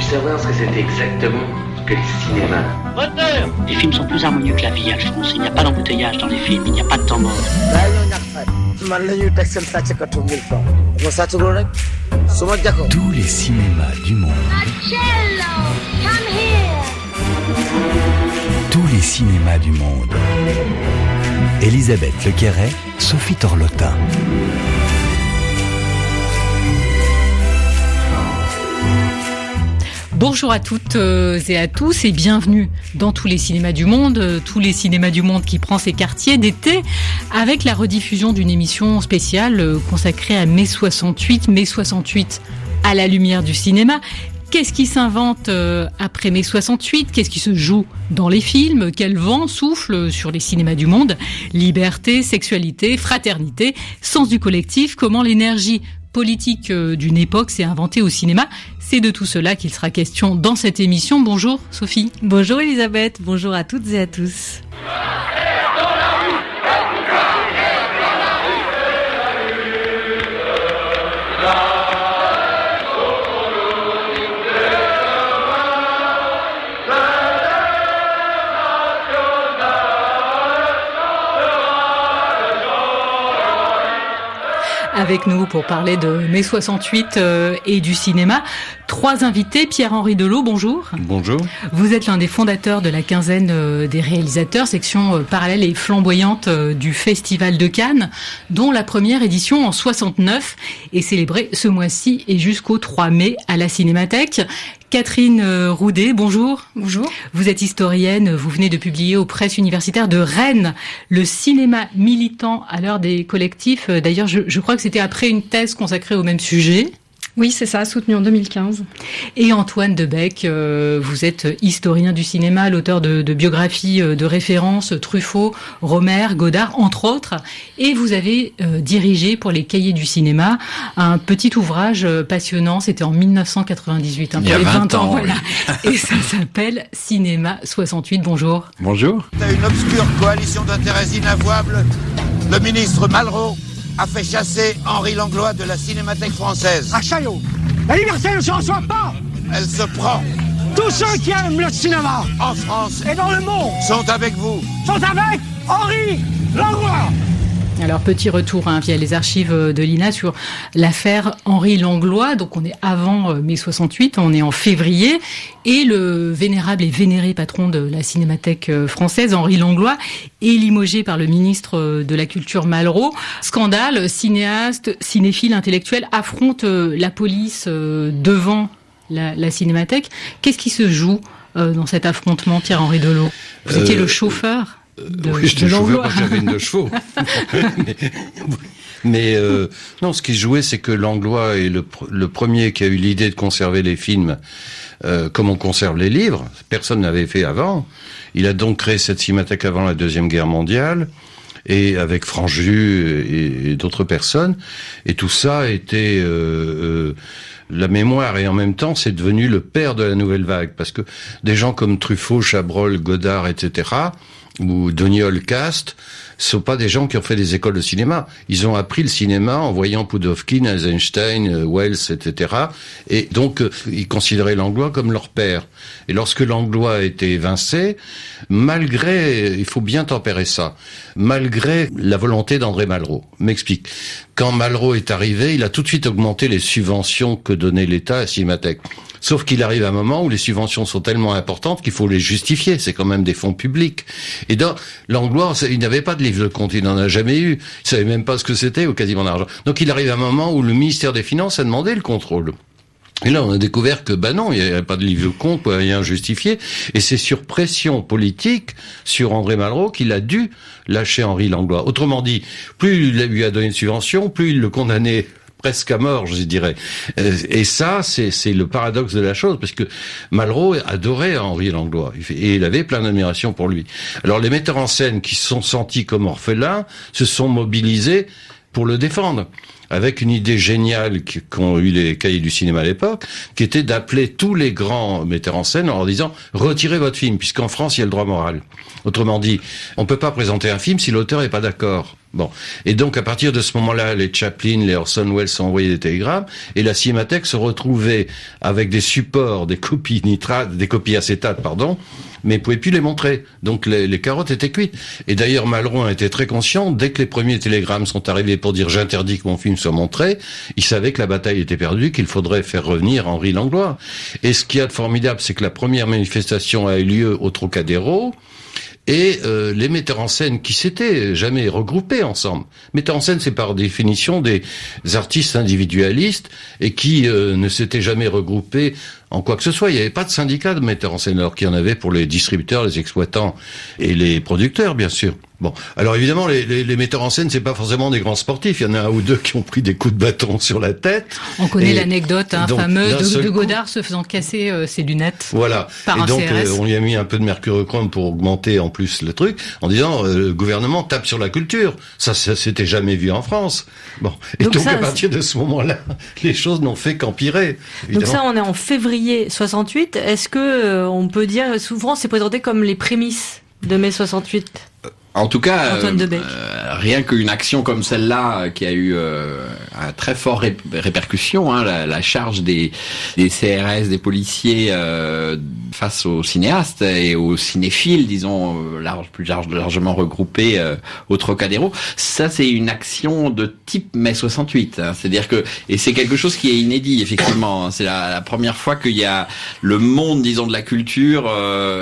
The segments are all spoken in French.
savoir ce que c'était exactement que le cinéma? Moteur! Les films sont plus harmonieux que la vie, Alphonse. Il n'y a pas d'embouteillage dans les films, il n'y a pas de temps mort. Tous les cinémas du monde. Tous les cinémas du monde. Elisabeth Lequéret, Sophie Torlotin. Bonjour à toutes et à tous et bienvenue dans tous les cinémas du monde qui prend ses quartiers d'été avec la rediffusion d'une émission spéciale consacrée à mai 68 à la lumière du cinéma. Qu'est-ce qui s'invente après mai 68 ? Qu'est-ce qui se joue dans les films ? Quel vent souffle sur les cinémas du monde ? Liberté, sexualité, fraternité, sens du collectif, comment l'énergie politique d'une époque s'est inventée au cinéma. C'est de tout cela qu'il sera question dans cette émission. Bonjour Sophie. Bonjour Elisabeth, bonjour à toutes et à tous. Avec nous pour parler de mai 68 et du cinéma. 3 invités. Pierre-Henri Delot, bonjour. Bonjour. Vous êtes l'un des fondateurs de la quinzaine des réalisateurs, section parallèle et flamboyante du Festival de Cannes, dont la première édition en 69 est célébrée ce mois-ci et jusqu'au 3 mai à la Cinémathèque. Catherine Roudet, bonjour. Bonjour. Vous êtes historienne, vous venez de publier aux presses universitaires de Rennes le cinéma militant à l'heure des collectifs. D'ailleurs, je crois que c'était après une thèse consacrée au même sujet. Oui, c'est ça, soutenu en 2015. Et Antoine Debec, vous êtes historien du cinéma, l'auteur de biographies de référence, Truffaut, Rohmer, Godard, entre autres. Et vous avez dirigé pour les Cahiers du cinéma un petit ouvrage passionnant, c'était en 1998. Il y a 20 ans, voilà. Et ça s'appelle Cinéma 68. Bonjour. Bonjour. Une obscure coalition d'intérêts inavouables, le ministre Malraux a fait chasser Henri Langlois de la Cinémathèque française. À Chaillot, la liberté ne se reçoit pas. Elle se prend. Tous ceux qui aiment le cinéma, en France et dans le monde, sont avec vous. Sont avec Henri Langlois. Alors, petit retour via les archives de l'INA sur l'affaire Henri Langlois. Donc, on est avant mai 68, on est en février. Et le vénérable et vénéré patron de la Cinémathèque française, Henri Langlois, est limogé par le ministre de la Culture Malraux. Scandale, cinéaste, cinéphile, intellectuel affronte la police devant la Cinémathèque. Qu'est-ce qui se joue dans cet affrontement, Pierre-Henri Delot ? Vous étiez le chauffeur oui, j'étais chauffeur parce que j'avais une de chevaux. mais non, ce qui se jouait, c'est que Langlois est le premier qui a eu l'idée de conserver les films comme on conserve les livres. Personne n'avait fait avant. Il a donc créé cette cinémathèque avant la Deuxième Guerre mondiale, et avec Franju et d'autres personnes. Et tout ça était la mémoire, et en même temps, c'est devenu le père de la nouvelle vague, parce que des gens comme Truffaut, Chabrol, Godard, etc., ou Doniol, Cast, sont pas des gens qui ont fait des écoles de cinéma. Ils ont appris le cinéma en voyant Pudovkin, Eisenstein, Wells, etc. Et donc, ils considéraient Langlois comme leur père. Et lorsque Langlois a été évincé, malgré, il faut bien tempérer ça, malgré la volonté d'André Malraux. M'explique. Quand Malraux est arrivé, il a tout de suite augmenté les subventions que donnait l'État à la Cinémathèque. Sauf qu'il arrive un moment où les subventions sont tellement importantes qu'il faut les justifier. C'est quand même des fonds publics. Et donc, Langlois, il n'avait pas de livre de compte, il n'en a jamais eu. Il savait même pas ce que c'était ou quasiment d'argent. Donc il arrive un moment où le ministère des Finances a demandé le contrôle. Et là, on a découvert que, non, il n'y avait pas de livre de compte, rien justifié. Et c'est sur pression politique, sur André Malraux, qu'il a dû lâcher Henri Langlois. Autrement dit, plus il lui a donné de subventions, plus il le condamnait presque à mort, je dirais. Et ça, c'est le paradoxe de la chose, parce que Malraux adorait Henri Langlois, et il avait plein d'admiration pour lui. Alors les metteurs en scène qui se sont sentis comme orphelins se sont mobilisés pour le défendre, avec une idée géniale qu'ont eu les Cahiers du cinéma à l'époque, qui était d'appeler tous les grands metteurs en scène en leur disant « Retirez votre film, puisqu'en France, il y a le droit moral ». Autrement dit, on ne peut pas présenter un film si l'auteur n'est pas d'accord. Bon. Et donc, à partir de ce moment-là, les Chaplin, les Orson Welles ont envoyé des télégrammes, et la Cinémathèque se retrouvait avec des supports, des copies acétates, mais pouvait plus les montrer. Donc les carottes étaient cuites. Et d'ailleurs, Malraux était très conscient, dès que les premiers télégrammes sont arrivés pour dire j'interdis que mon film soit montré, il savait que la bataille était perdue, qu'il faudrait faire revenir Henri Langlois. Et ce qu'il y a de formidable, c'est que la première manifestation a eu lieu au Trocadéro, et les metteurs en scène qui s'étaient jamais regroupés ensemble. Metteurs en scène, c'est par définition des artistes individualistes et qui ne s'étaient jamais regroupés en quoi que ce soit. Il n'y avait pas de syndicat de metteurs en scène, alors qu'il y en avait pour les distributeurs, les exploitants et les producteurs, bien sûr. Bon, alors évidemment, les metteurs en scène, c'est pas forcément des grands sportifs. Il y en a un ou deux qui ont pris des coups de bâton sur la tête. On connaît l'anecdote fameuse de Godard se faisant casser ses lunettes. Voilà. Par et donc, CRS. on lui a mis un peu de mercurochrome pour augmenter en plus le truc, en disant le gouvernement tape sur la culture. Ça s'était jamais vu en France. Bon, et donc à partir de ce moment-là, les choses n'ont fait qu'empirer. Donc ça, on est en février 68. Est-ce que on peut dire, souvent c'est présenté comme les prémices de mai 68? En tout cas, Antoine Debec. Rien qu'une action comme celle-là qui a eu un très fort répercussion, la charge des CRS, des policiers face aux cinéastes et aux cinéphiles, disons plus largement regroupés au Trocadéro. Ça, c'est une action de type mai 68. C'est-à-dire que, et c'est quelque chose qui est inédit, effectivement. C'est la première fois qu'il y a le monde, disons, de la culture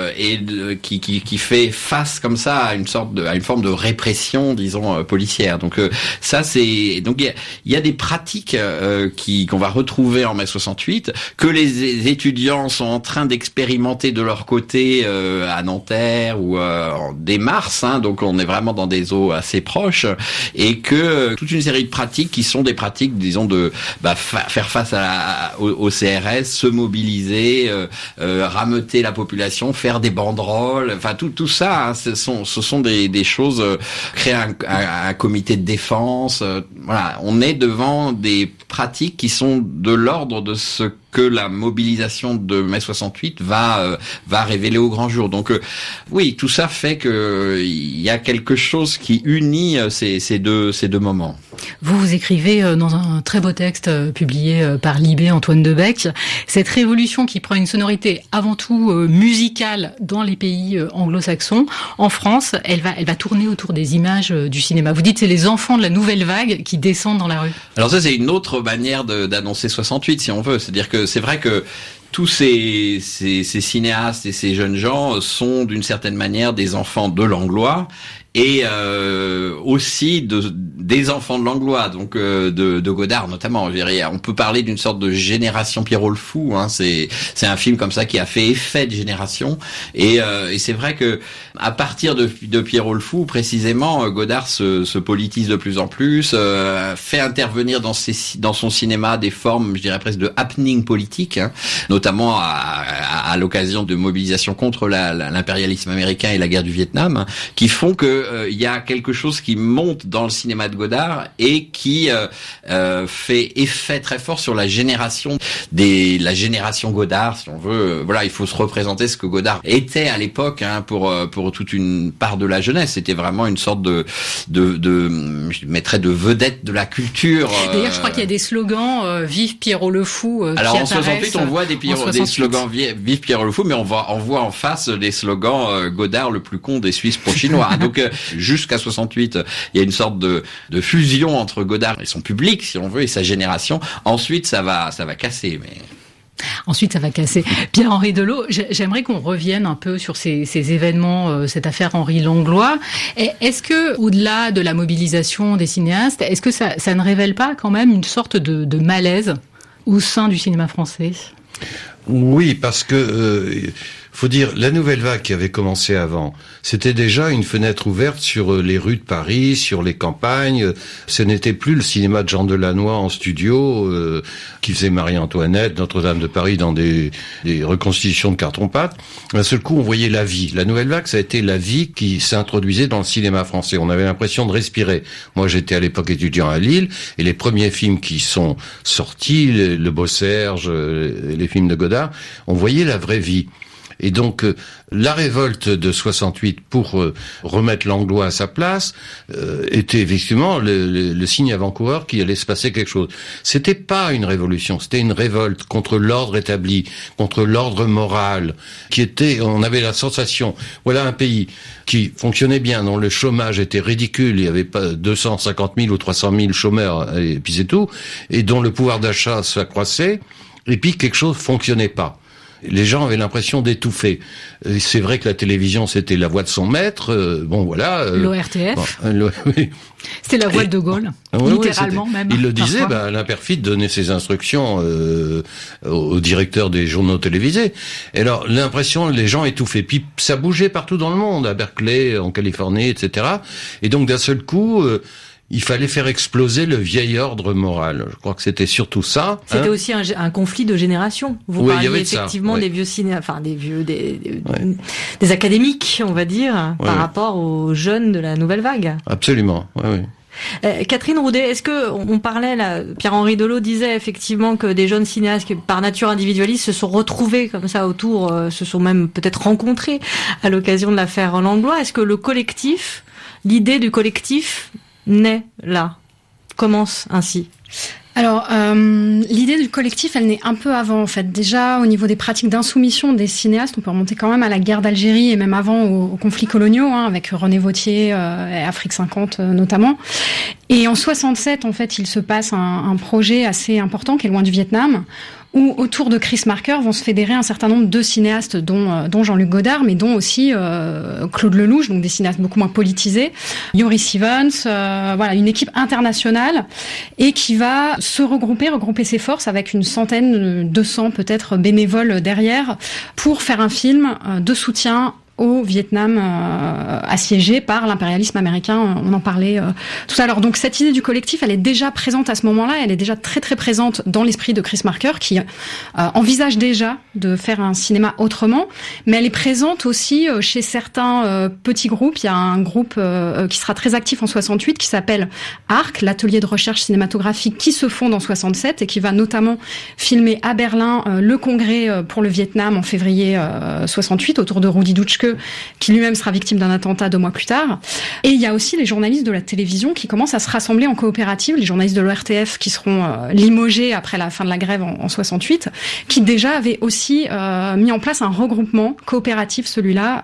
qui fait face comme ça à une forme de répression, disons, policière. Donc ça, c'est donc il y a des pratiques qu'on va retrouver en mai 68, que les étudiants sont en train d'expérimenter de leur côté à Nanterre ou dès mars. Donc on est vraiment dans des eaux assez proches, et que toute une série de pratiques qui sont des pratiques, disons, de faire face au CRS, se mobiliser, rameuter la population, faire des banderoles, enfin tout ça, ce sont des choses, créer un comité de défense, voilà, on est devant des pratiques qui sont de l'ordre de ce que la mobilisation de mai 68 va révéler au grand jour. Donc oui, tout ça fait que il y a quelque chose qui unit ces deux moments. Vous écrivez dans un très beau texte publié par Libé, Antoine Debec, cette révolution qui prend une sonorité avant tout musicale dans les pays anglo-saxons. En France, elle va tourner autour des images du cinéma. Vous dites c'est les enfants de la nouvelle vague qui descendent dans la rue. Alors ça, c'est une autre manière d'annoncer 68, si on veut. C'est-à-dire que c'est vrai que tous ces cinéastes et ces jeunes gens sont d'une certaine manière des enfants de Langlois, et aussi des enfants de Langlois, donc de Godard notamment. On peut parler d'une sorte de génération Pierrot le Fou. C'est un film comme ça qui a fait effet de génération, et c'est vrai que à partir de Pierrot le Fou, précisément, Godard se politise de plus en plus, fait intervenir dans son cinéma des formes, je dirais presque de happening politique, notamment à l'occasion de mobilisations contre l'impérialisme américain et la guerre du Vietnam, qui font que il y a quelque chose qui monte dans le cinéma de Godard et qui fait effet très fort sur la génération Godard, si on veut. Voilà, il faut se représenter ce que Godard était à l'époque, pour toute une part de la jeunesse. C'était vraiment une sorte je mettrais de vedette de la culture. D'ailleurs, je crois qu'il y a des slogans Vive Pierrot le Fou. Alors en 68, on voit des slogans Vive Pierrot le Fou, mais on voit en face des slogans Godard le plus con des Suisses pro-chinois. Donc jusqu'à 68, il y a une sorte de fusion entre Godard et son public, si on veut, et sa génération. Ensuite, ça va casser, mais... Ensuite, ça va casser. Pierre-Henri Delot, j'aimerais qu'on revienne un peu sur ces événements, cette affaire Henri Langlois. Est-ce que, au-delà de la mobilisation des cinéastes, est-ce que ça ne révèle pas quand même une sorte de malaise au sein du cinéma français ? Oui, parce que... faut dire, la nouvelle vague qui avait commencé avant, c'était déjà une fenêtre ouverte sur les rues de Paris, sur les campagnes. Ce n'était plus le cinéma de Jean Delannoy en studio, qui faisait Marie-Antoinette, Notre-Dame de Paris dans des reconstitutions de carton-pâte. D'un seul coup, on voyait la vie. La nouvelle vague, ça a été la vie qui s'introduisait dans le cinéma français. On avait l'impression de respirer. Moi, j'étais à l'époque étudiant à Lille, et les premiers films qui sont sortis, Le Beau Serge, les films de Godard, on voyait la vraie vie. Et donc la révolte de 68 pour remettre Langlois à sa place était effectivement le signe avant-coureur qu'il allait se passer quelque chose. C'était pas une révolution, c'était une révolte contre l'ordre établi, contre l'ordre moral, on avait la sensation, voilà un pays qui fonctionnait bien, dont le chômage était ridicule, il y avait pas 250 000 ou 300 000 chômeurs, et puis c'est tout, et dont le pouvoir d'achat s'accroissait, et puis quelque chose fonctionnait pas. Les gens avaient l'impression d'étouffer. Et c'est vrai que la télévision, c'était la voix de son maître. L'ORTF. Oui. C'était la voix de Gaulle, littéralement même. Il le disait, Alain Peyrefitte donnait ses instructions au directeur des journaux télévisés. Et alors, l'impression, les gens étouffaient. Puis ça bougeait partout dans le monde, à Berkeley, en Californie, etc. Et donc, d'un seul coup... il fallait faire exploser le vieil ordre moral. Je crois que c'était surtout ça. C'était aussi un conflit de génération. Vous parliez effectivement des vieux des académiques, on va dire, par rapport aux jeunes de la nouvelle vague. Absolument, oui. Catherine Roudet, est-ce que on parlait là, Pierre-Henri Delot disait effectivement que des jeunes cinéastes qui par nature individualistes se sont retrouvés comme ça autour, se sont même peut-être rencontrés à l'occasion de l'affaire Langlois. Est-ce que l'idée du collectif naît là, commence ainsi? Alors, l'idée du collectif, elle naît un peu avant, en fait. Déjà, au niveau des pratiques d'insoumission des cinéastes, on peut remonter quand même à la guerre d'Algérie et même avant aux conflits coloniaux, avec René Vauthier et Afrique 50 notamment. Et en 67, en fait, il se passe un projet assez important qui est loin du Vietnam, où autour de Chris Marker vont se fédérer un certain nombre de cinéastes, dont Jean-Luc Godard, mais dont aussi Claude Lelouch, donc des cinéastes beaucoup moins politisés, Joris Stevens, une équipe internationale, et qui va se regrouper ses forces avec une centaine, 200 peut-être bénévoles derrière, pour faire un film de soutien au Vietnam assiégé par l'impérialisme américain. On en parlait tout à l'heure. Donc cette idée du collectif, elle est déjà présente à ce moment-là. Elle est déjà très très présente dans l'esprit de Chris Marker, qui envisage déjà de faire un cinéma autrement. Mais elle est présente aussi chez certains petits groupes. Il y a un groupe qui sera très actif en 68 qui s'appelle ARC, l'atelier de recherche cinématographique, qui se fonde en 67 et qui va notamment filmer à Berlin le congrès pour le Vietnam en février 68 autour de Rudi Dutschke, qui lui-même sera victime d'un attentat 2 mois plus tard. Et il y a aussi les journalistes de la télévision qui commencent à se rassembler en coopérative, les journalistes de l'ORTF qui seront limogés après la fin de la grève en 68, qui déjà avaient aussi mis en place un regroupement coopératif, celui-là,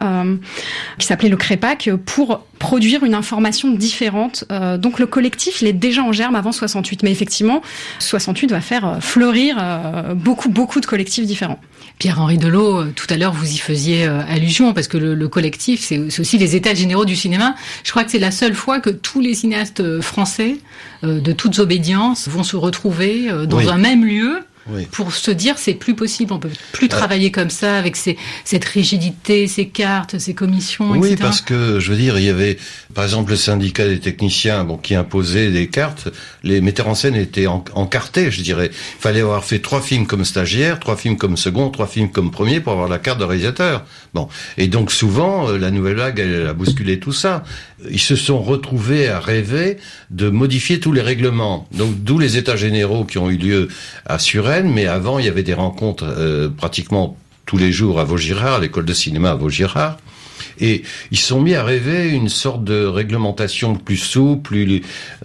qui s'appelait le CREPAC, pour produire une information différente. Donc le collectif, il est déjà en germe avant 68. Mais effectivement, 68 va faire fleurir beaucoup de collectifs différents. Pierre-Henri Delot, tout à l'heure, vous y faisiez allusion, parce que le collectif, c'est aussi les états généraux du cinéma. Je crois que c'est la seule fois que tous les cinéastes français, de toutes obédiences, vont se retrouver dans un même lieu, pour se dire c'est plus possible, on peut plus travailler comme ça avec cette rigidité, ces cartes, ces commissions, etc. Oui, parce que je veux dire, il y avait par exemple le syndicat des techniciens qui imposait des cartes. Les metteurs en scène étaient encartés, je dirais. Il fallait avoir fait 3 films comme stagiaire, 3 films comme second, 3 films comme premier pour avoir la carte de réalisateur. Bon, et donc souvent la nouvelle vague, elle a bousculé tout ça. Ils se sont retrouvés à rêver de modifier tous les règlements. Donc d'où les états généraux qui ont eu lieu à Suresnes, mais avant il y avait des rencontres pratiquement tous les jours à Vaugirard, à l'école de cinéma à Vaugirard. Et ils se sont mis à rêver une sorte de réglementation plus souple, plus,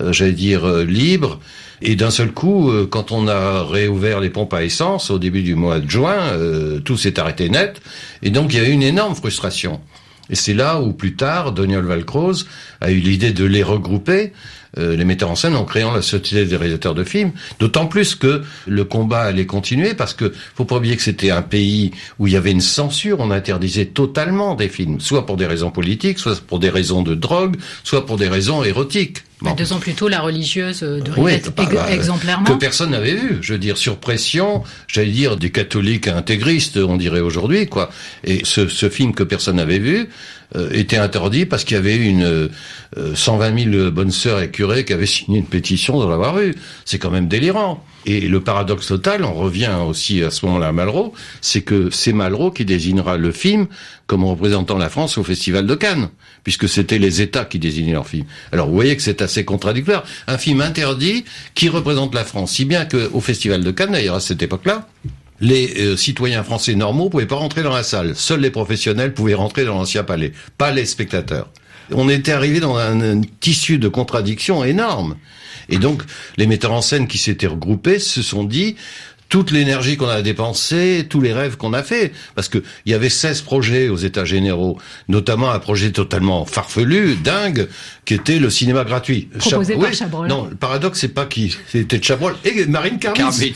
libre. Et d'un seul coup, quand on a réouvert les pompes à essence au début du mois de juin, tout s'est arrêté net. Et donc il y a eu une énorme frustration. Et c'est là où, plus tard, Doniol Valcroze a eu l'idée de les regrouper, les metteurs en scène, en créant la Société des réalisateurs de films. D'autant plus que le combat allait continuer, parce que faut pas oublier que c'était un pays où il y avait une censure, on interdisait totalement des films, soit pour des raisons politiques, soit pour des raisons de drogue, soit pour des raisons érotiques. Bon. 2 ans plus tôt, La religieuse de Rivette, exemplairement. Que personne n'avait vu. Je veux dire, sur pression, des catholiques intégristes, on dirait aujourd'hui, quoi. Et ce film que personne n'avait vu, était interdit parce qu'il y avait une 120 000 bonnes sœurs et curés qui avaient signé une pétition dans l'avoir vu. C'est quand même délirant. Et le paradoxe total, on revient aussi à ce moment-là à Malraux, c'est que c'est Malraux qui désignera le film comme représentant la France au Festival de Cannes, puisque c'était les États qui désignaient leur film. Alors vous voyez que c'est assez contradictoire. Un film interdit qui représente la France, si bien qu'au Festival de Cannes, d'ailleurs à cette époque-là, Les citoyens français normaux pouvaient pas rentrer dans la salle. Seuls les professionnels pouvaient rentrer dans l'ancien palais, pas les spectateurs. On était arrivé dans un tissu de contradictions énorme. Et donc, les metteurs en scène qui s'étaient regroupés se sont dit, toute l'énergie qu'on a dépensée, tous les rêves qu'on a fait, parce que il y avait 16 projets aux États généraux, notamment un projet totalement farfelu, dingue, qui était le cinéma gratuit. Proposé par Chabrol. Non, le paradoxe, c'est pas qui, c'était Chabrol et Marine Karmis.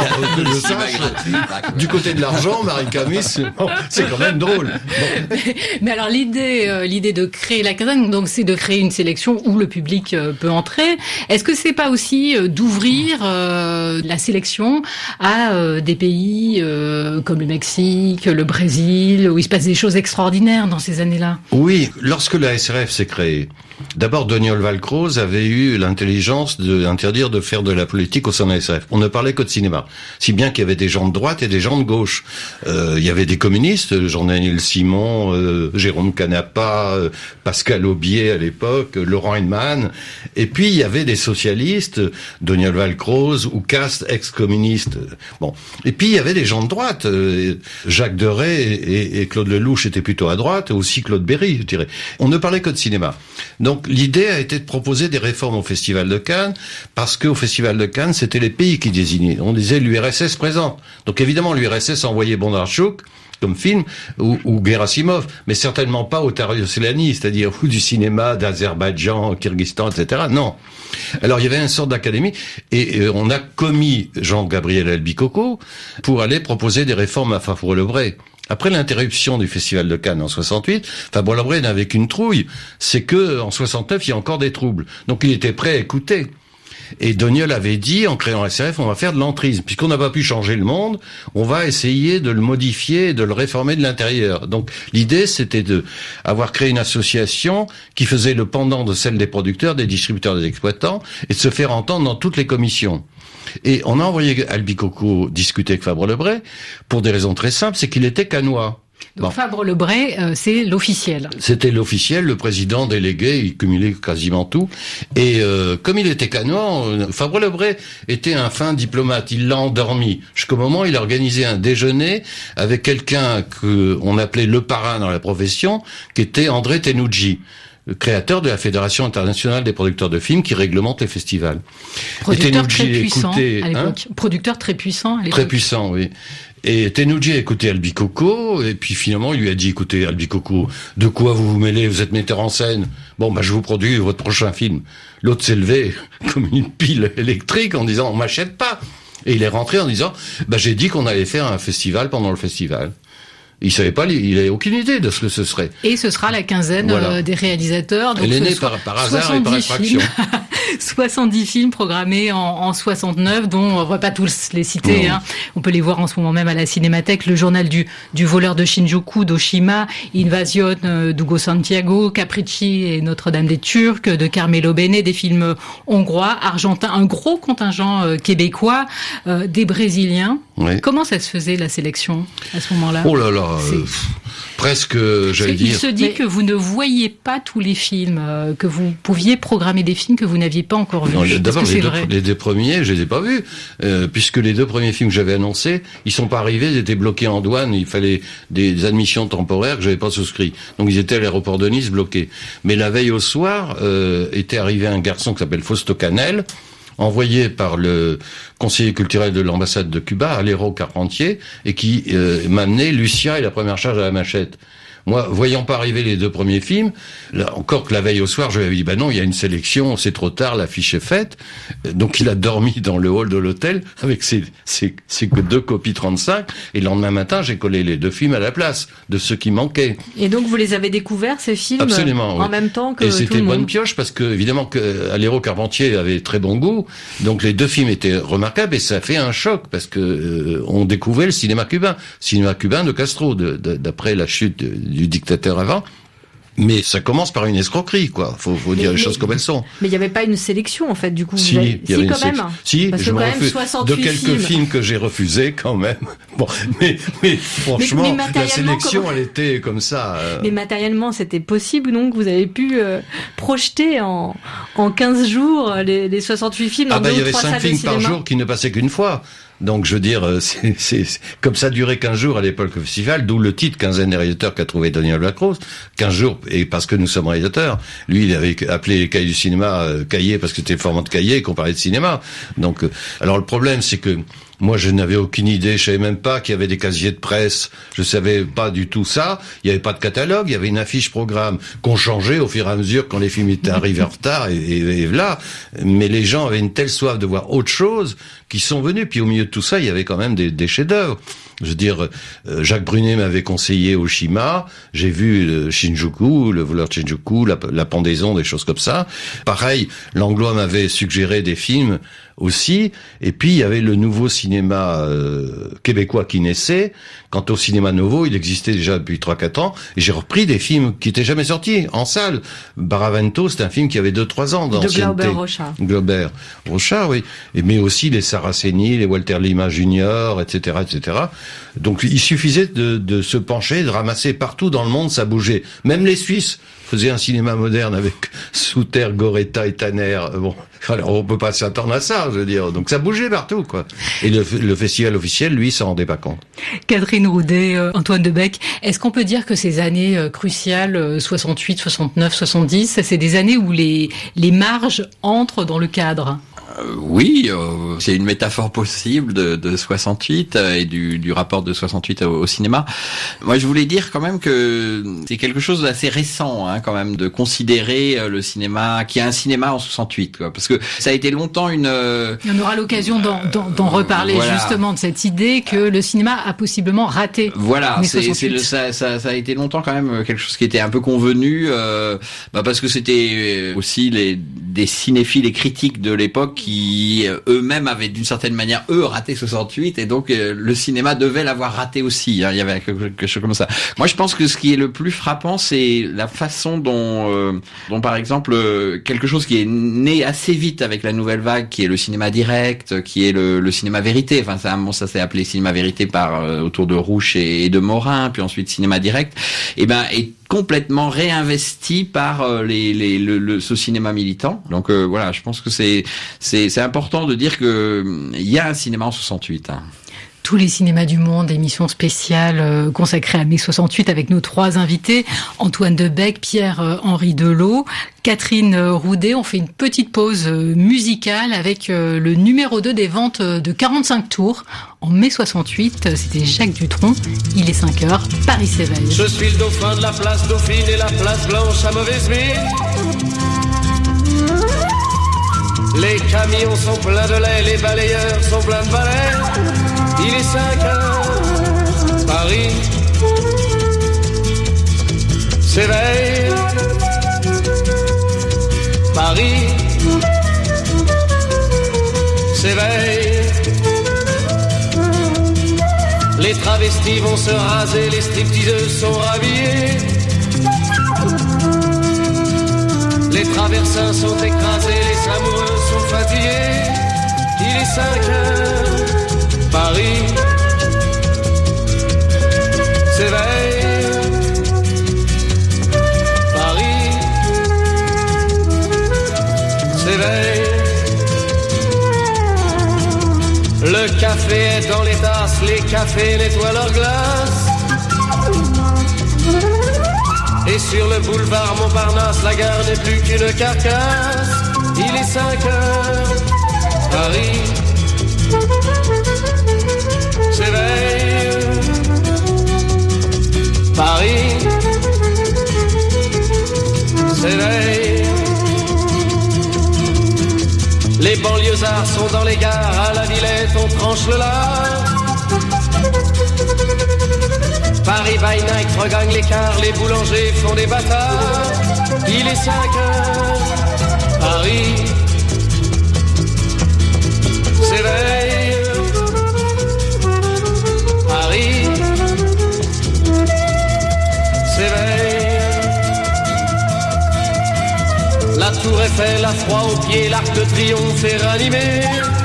Du côté de l'argent, Marine Karmis, c'est quand même drôle. Bon. Mais alors l'idée de créer la caserne, donc c'est de créer une sélection où le public peut entrer. Est-ce que c'est pas aussi d'ouvrir la sélection à des pays comme le Mexique, le Brésil, où il se passe des choses extraordinaires dans ces années-là? Oui, lorsque la SRF s'est créée, d'abord Doniol Valcroze avait eu l'intelligence d'interdire de faire de la politique au sein de la SRF. On ne parlait que de cinéma, si bien qu'il y avait des gens de droite et des gens de gauche. Il y avait des communistes, Jean-Daniel Simon, Jérôme Canapa, Pascal Aubier à l'époque, Laurent Heinemann, et puis il y avait des socialistes, Doniol Valcroze ou Cast, ex-communiste. Bon, et puis il y avait des gens de droite. Jacques Deray et Claude Lelouch étaient plutôt à droite, aussi Claude Berry, je dirais. On ne parlait que de cinéma. Donc l'idée a été de proposer des réformes au Festival de Cannes, parce qu'au Festival de Cannes, c'était les pays qui désignaient. On disait l'URSS présente. Donc évidemment, l'URSS envoyait Bondarchuk comme film, ou Gerasimov, mais certainement pas Ottavio Cellini, c'est-à-dire ou du cinéma d'Azerbaïdjan, Kyrgyzstan, etc. Non. Alors il y avait une sorte d'académie, et on a commis Jean-Gabriel Albicoco pour aller proposer des réformes à Fabre-Lebret. Après l'interruption du Festival de Cannes en 68, Fabre-Lebret n'avait qu'une trouille, c'est que en 69 il y a encore des troubles. Donc il était prêt à écouter. Et Doniol avait dit, en créant la SRF, on va faire de l'entrisme. Puisqu'on n'a pas pu changer le monde, on va essayer de le modifier et de le réformer de l'intérieur. Donc l'idée, c'était de avoir créé une association qui faisait le pendant de celle des producteurs, des distributeurs, des exploitants, et de se faire entendre dans toutes les commissions. Et on a envoyé Albicoco discuter avec Fabre-Lebret pour des raisons très simples, c'est qu'il était cannois. Donc Fabre-Lebret, c'est l'officiel. C'était l'officiel, le président délégué, il cumulait quasiment tout. Et comme il était cannois, Fabre-Lebret était un fin diplomate, il l'a endormi. Jusqu'au moment où il a organisé un déjeuner avec quelqu'un qu'on appelait le parrain dans la profession, qui était André Tenouji, le créateur de la Fédération internationale des producteurs de films qui réglemente les festivals. Producteur très puissant à l'époque. Producteur très puissant à l'époque. Très puissant, oui. Et Tenouji a écouté Albicoco, et puis finalement il lui a dit, écoutez Albicoco, de quoi vous vous mêlez, vous êtes metteur en scène, bon je vous produis votre prochain film. L'autre s'est levé comme une pile électrique en disant, on m'achète pas. Et il est rentré en disant, j'ai dit qu'on allait faire un festival pendant le festival. Il savait pas, il avait aucune idée de ce que ce serait. Et ce sera la quinzaine des réalisateurs. Donc elle est née par hasard et par attraction. 70 films programmés en 69, dont on va pas tous les citer. Hein. On peut les voir en ce moment même à la Cinémathèque. Le journal du voleur de Shinjuku d'Oshima, Invasion d'Hugo Santiago, Capricci et Notre-Dame des Turcs de Carmelo Bene, des films hongrois, argentins, un gros contingent québécois, des Brésiliens. Oui. Comment ça se faisait la sélection à ce moment-là? Oh là là, presque, j'allais dire. Il se dit que vous ne voyiez pas tous les films, que vous pouviez programmer des films que vous n'aviez pas encore vus. D'abord, les deux premiers, je les ai pas vus, puisque les deux premiers films que j'avais annoncés, ils sont pas arrivés, ils étaient bloqués en douane, il fallait des admissions temporaires que j'avais pas souscrit. Donc ils étaient à l'aéroport de Nice bloqués. Mais la veille au soir, était arrivé un garçon qui s'appelle Fausto Canel, envoyé par le conseiller culturel de l'ambassade de Cuba, Alero Carpentier, et qui m'a amené Lucia et la première charge à la machette. Moi, voyant pas arriver les deux premiers films, là, encore que la veille au soir, je lui avais dit, non, il y a une sélection, c'est trop tard, l'affiche est faite. Donc il a dormi dans le hall de l'hôtel avec ses deux copies 35, et le lendemain matin, j'ai collé les deux films à la place de ceux qui manquaient. Et donc vous les avez découverts, ces films? Absolument, en même temps que et tout le monde. c'était bonne pioche, parce que, évidemment, que Alero Carpentier avait très bon goût, donc les deux films étaient remarquables, et ça a fait un choc, parce que on découvrait le cinéma cubain de Castro, d'après la chute du dictateur avant. Mais ça commence par une escroquerie, quoi. Faut dire les choses comme elles sont. Mais il n'y avait pas une sélection, en fait, du coup. Si, il y avait quand même. Si, je me refuse de quelques films que j'ai refusés, quand même. Bon, mais franchement, la sélection, elle était comme ça. Mais matériellement, c'était possible, donc vous avez pu projeter en 15 jours les 68 films dans 2 ou 3 salles de cinéma. Il y avait 5 films par jour qui ne passaient qu'une fois. Donc, je veux dire, c'est comme ça durait 15 jours à l'époque du festival, d'où le titre Quinzaine des réalisateurs qu'a trouvé Daniel Lacroze. 15 jours, et parce que nous sommes réalisateurs. Lui, il avait appelé les cahiers du cinéma cahiers parce que c'était le format de cahier et qu'on parlait de cinéma. Donc, alors le problème, c'est que moi, je n'avais aucune idée, je savais même pas qu'il y avait des casiers de presse, je savais pas du tout ça, il y avait pas de catalogue, il y avait une affiche programme qu'on changeait au fur et à mesure quand les films étaient arrivés en retard, et là, mais les gens avaient une telle soif de voir autre chose qu'ils sont venus, puis au milieu de tout ça, il y avait quand même des chefs-d'œuvre. Je veux dire, Jacques Brunet m'avait conseillé Oshima, j'ai vu Shinjuku, le voleur de Shinjuku, la pendaison, des choses comme ça. Pareil, Langlois m'avait suggéré des films aussi, et puis il y avait le nouveau cinéma québécois qui naissait. Quant au cinéma nouveau, il existait déjà depuis 3-4 ans, et j'ai repris des films qui étaient jamais sortis, en salle. Baravento, c'est un film qui avait 2-3 ans d'ancienneté. De Glauber-Rochard. Glauber-Rochard, oui. Mais aussi les Saraceni, les Walter Lima Jr., etc., etc. Donc il suffisait de se pencher, de ramasser partout dans le monde, ça bougeait. Même les Suisses faisaient un cinéma moderne avec Souter, Goretta et Tanner. Bon, alors on peut pas s'attendre à ça, je veux dire. Donc ça bougeait partout, quoi. Et le festival officiel, lui, s'en rendait pas compte. Catherine Roudet, Antoine Debec, est-ce qu'on peut dire que ces années cruciales, 68, 69, 70, c'est des années où les marges entrent dans le cadre? Oui, c'est une métaphore possible de 68 et du rapport de 68 au cinéma. Moi, je voulais dire quand même que c'est quelque chose d'assez récent, quand même, de considérer le cinéma, qu'il y a un cinéma en 68, quoi, parce que ça a été longtemps une. On aura l'occasion d'en reparler, voilà. Justement, de cette idée que le cinéma a possiblement raté. Voilà, ça a été longtemps quand même quelque chose qui était un peu convenu, parce que c'était aussi des cinéphiles et critiques de l'époque qui eux-mêmes avaient d'une certaine manière raté 68, et donc le cinéma devait l'avoir raté aussi. Il y avait quelque chose comme ça. Moi, je pense que ce qui est le plus frappant, c'est la façon dont par exemple quelque chose qui est né assez vite avec la nouvelle vague, qui est le cinéma direct, qui est le cinéma vérité. Enfin, ça s'est appelé cinéma vérité autour de Rouch et de Morin, puis ensuite cinéma direct. Et complètement réinvesti par ce cinéma militant. Donc voilà, je pense que c'est important de dire que il y a un cinéma en 68. Tous les cinémas du monde, émission spéciale consacrée à mai 68 avec nos 3 invités, Antoine Debec, Pierre-Henri Delot, Catherine Roudet. On fait une petite pause musicale avec le numéro 2 des ventes de 45 tours en mai 68. C'était Jacques Dutronc. Il est 5h, Paris s'éveille. Je suis le dauphin de la place Dauphine et la place Blanche à mauvaise mine. Les camions sont pleins de lait, les balayeurs sont pleins de balais. Il est 5h, Paris s'éveille. Paris s'éveille. Les travestis vont se raser, les stripteaseuses sont rhabillées. Les traversins sont écrasés, les amoureux sont fatigués. Il est 5h, Paris s'éveille. Paris s'éveille. Le café est dans les tasses, les cafés nettoient leurs glaces. Et sur le boulevard Montparnasse, la gare n'est plus qu'une carcasse. Il est 5h, Paris s'éveille. Paris s'éveille. Les banlieusards sont dans les gares, à la Villette on tranche le lard. Paris by night regagne l'écart, les boulangers font des bâtards. Il est 5h, Paris s'éveille. Paris s'éveille. La tour Eiffel a froid aux pieds, l'Arc de Triomphe est ranimé.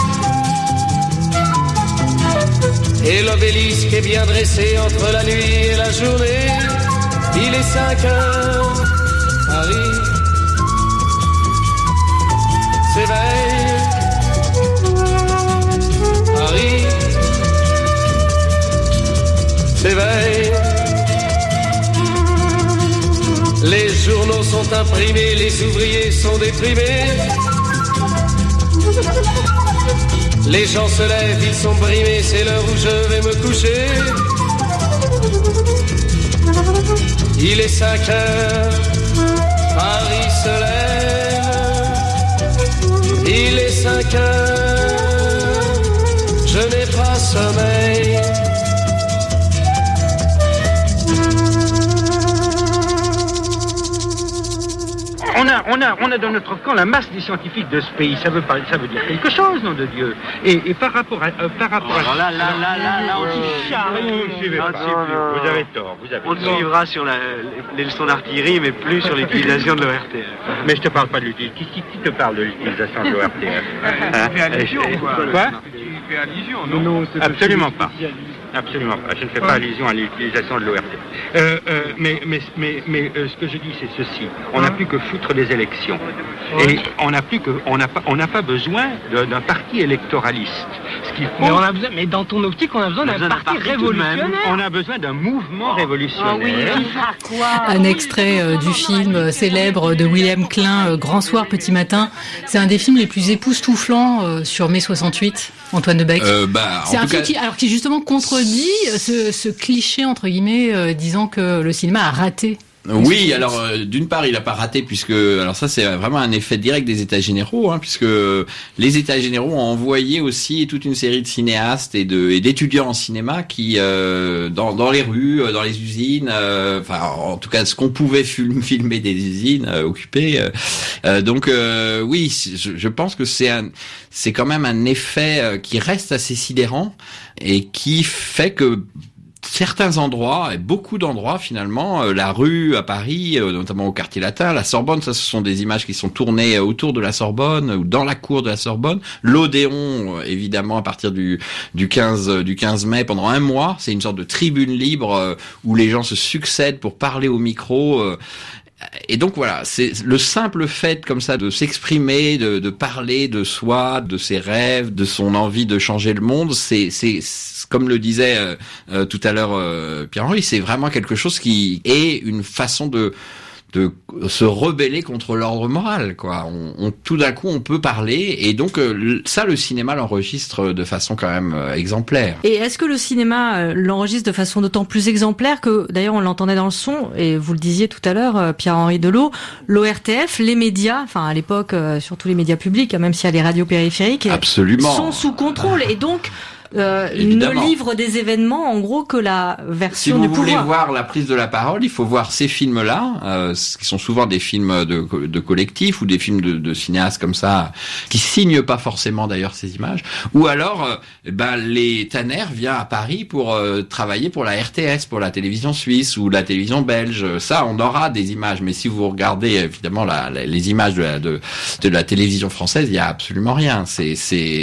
Et l'obélisque est bien dressé entre la nuit et la journée. Il est 5h, Paris s'éveille. Paris journaux sont imprimés, les ouvriers sont déprimés. Les gens se lèvent, ils sont brimés, c'est l'heure où je vais me coucher. Il est 5 heures, Paris se lève. Il est 5 heures, je n'ai pas sommeil. On a dans notre camp la masse des scientifiques de ce pays. Ça veut dire quelque chose, nom de Dieu. Et par rapport à là, on s'y charrie. Vous avez tort. On te suivra sur les leçons d'artillerie, mais plus sur l'utilisation de l'ORTF. Mais je te parle pas de l'utilisation. Qui te parle de l'utilisation de l'ORTF? Tu fais allusion, quoi. Quoi? Tu fais allusion, non? Absolument pas. Absolument pas. Je ne fais pas allusion à l'utilisation de l'ORTF. Mais ce que je dis, c'est ceci. On n'a plus que foutre des élections. Et on n'a pas besoin d'un parti électoraliste. Ce qu'il faut. Mais dans ton optique, on a besoin d'un parti révolutionnaire. On a besoin d'un mouvement révolutionnaire. Un extrait du film célèbre de William Klein, Grand soir, petit matin. C'est un des films les plus époustouflants sur mai 68. Antoine Debec. C'est un film qui justement contredit ce cliché entre guillemets disant que le cinéma a raté. Oui, alors d'une part, il a pas raté puisque alors ça c'est vraiment un effet direct des États généraux, puisque les États généraux ont envoyé aussi toute une série de cinéastes et d'étudiants en cinéma qui dans les rues, dans les usines, enfin en tout cas ce qu'on pouvait filmer des usines occupées. Donc oui, je pense que c'est quand même un effet qui reste assez sidérant et qui fait que certains endroits, et beaucoup d'endroits finalement, la rue à Paris, notamment au quartier latin, la Sorbonne, ça ce sont des images qui sont tournées autour de la Sorbonne ou dans la cour de la Sorbonne. L'Odéon, évidemment, à partir du 15 mai, pendant un mois, c'est une sorte de tribune libre où les gens se succèdent pour parler au micro. Et donc voilà, c'est le simple fait comme ça de s'exprimer, de parler de soi, de ses rêves, de son envie de changer le monde, c'est comme le disait tout à l'heure Pierre-Henri, c'est vraiment quelque chose qui est une façon de se rebeller contre l'ordre moral, quoi. Tout d'un coup, on peut parler, et donc ça, le cinéma l'enregistre de façon quand même exemplaire. Et est-ce que le cinéma l'enregistre de façon d'autant plus exemplaire que, d'ailleurs, on l'entendait dans le son, et vous le disiez tout à l'heure, Pierre-Henri Delot, l'ORTF, les médias, enfin à l'époque, surtout les médias publics, même s'il y a les radios périphériques, absolument, sont sous contrôle, et donc ne livre des événements en gros que la version du pouvoir. Si vous voulez voir la prise de la parole, il faut voir ces films-là, qui sont souvent des films de collectifs ou des films de cinéastes comme ça, qui signent pas forcément d'ailleurs ces images. Ou alors, les Tanner vient à Paris pour travailler pour la RTS, pour la télévision suisse ou la télévision belge. Ça, on aura des images, mais si vous regardez évidemment les images de la télévision française, il y a absolument rien. C'est